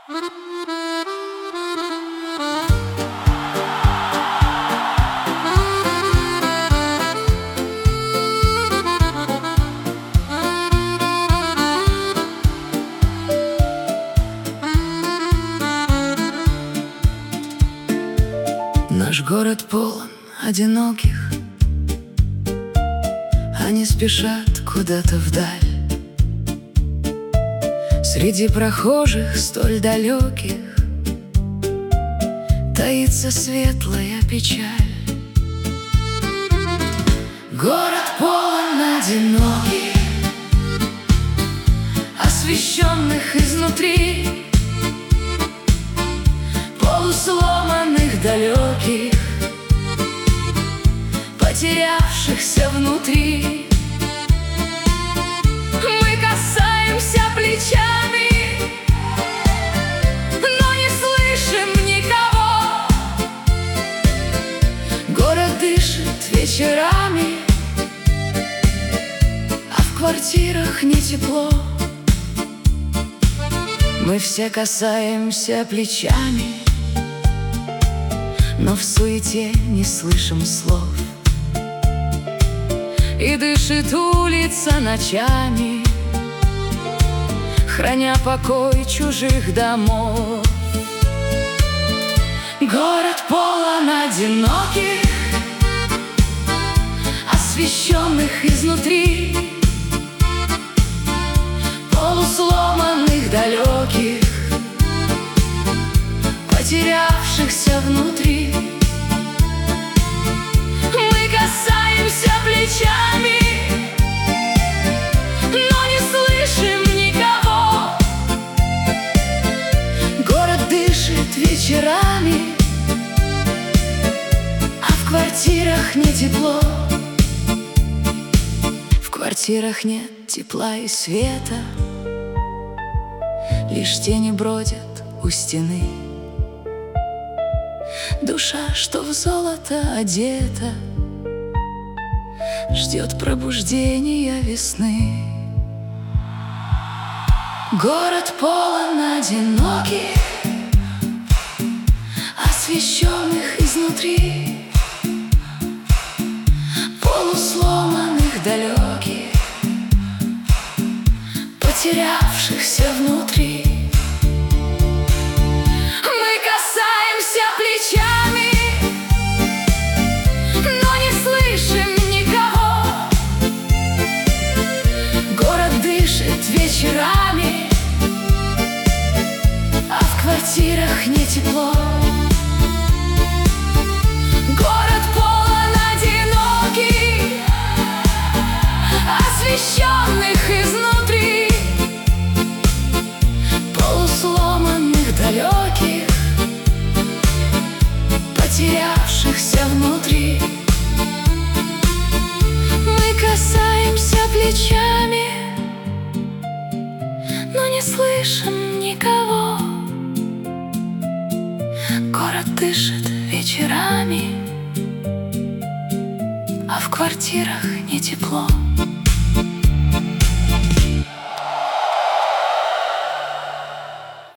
Наш город полон одиноких, они спешат куда-то вдаль. Среди прохожих столь далеких таится светлая печаль. Город полон одиноких, освещенных изнутри, полусломанных далеких, потерявшихся внутри. Мы касаемся плечами, но не слышим никого. Город дышит вечерами, а в квартирах не тепло. Мы все касаемся плечами, но в суете не слышим слов. И дышит улица ночами, храня покой чужих домов. Город полон одиноких, освещенных изнутри, полусломанных далеких, потерявшихся внутри. Мы касаемся плечами, но не слышим никого. Город дышит вечерами, а в квартирах не тепло. В квартирах нет тепла и света, лишь тени бродят у стены. Душа, что в золото одета, ждет пробуждения весны. Город полон одиноких, освещенных изнутри, полусломанных далеких, потерявшихся внутри. Мы касаемся плечами, но не слышим никого. Город дышит вечерами, а в квартирах не тепло. Город полон одиноких, освещенных изнутри, полусломанных далеких, потерявшихся внутри. Мы касаемся плечами, но не слышим никого. Город дышит вечерами, а в квартирах не тепло.